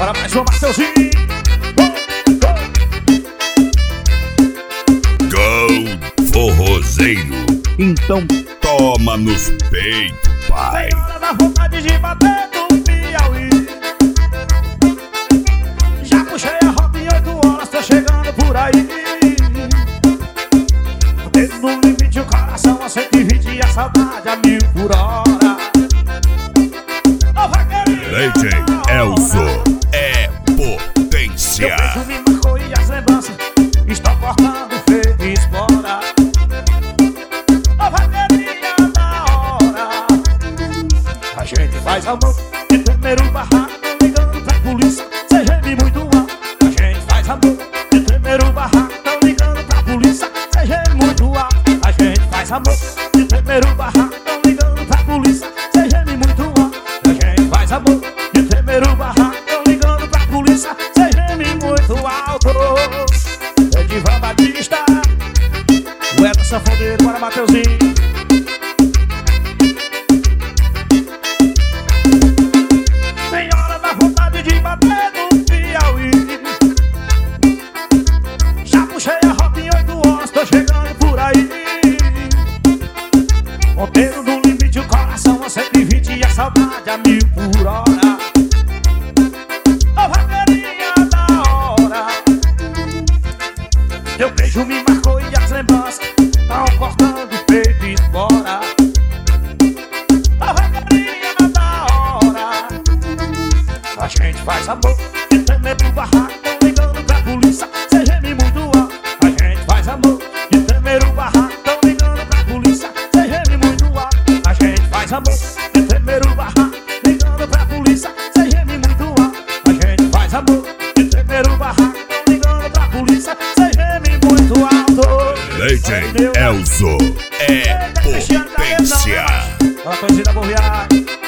Bora mais uma, Mateuzinho. Gol forrozeiro. Então toma nos peitos, pai. Tem hora da vontade de bater no Piauí. Já puxei a rota em 8 horas, tô chegando por aí. O dedo no limite, o coração a 120 e a saudade a 1000 por hora. DJ Elzo é potência. Meu beijo me marcou e as lembranças estão cortando feito espora. Ô vaqueirinha da hora, a gente faz amor de tremer o barraco, ligando pra polícia, cê geme muito alto. A gente faz amor de tremer o barraco, ligando pra polícia, cê geme muito alto. A gente faz amor de tremer o barraco, ligando pra polícia, cê geme muito alto. A gente faz amor de tremer o barraco, ligando pra polícia, cê geme muito alto. É Divan Batista, o Edson Sanfoneiro, bora Mateuzinho. Tem hora da vontade de bater no Piauí. Já puxei a rota em 8 horas, tô chegando por aí. Ponteiro no limite, o coração a 120 e a saudade a 1000 por hora. Ô vaqueirinha da hora, teu beijo me marcou e as lembranças tão cortando o peito e espora. Ô vaqueirinha da hora, a gente faz amor de tremer pro barraco, ligando pra polícia, cê geme muito alto. A gente faz amor de tremer o barraco, ligando pra polícia, cê geme muito alto. A gente faz amor de tremer o barraco, ligando pra polícia, cê geme muito alto. A gente faz amor de tremer o barraco, ligando pra polícia, cê geme muito alto. DJ Elzo é potência. A torcida Boviar.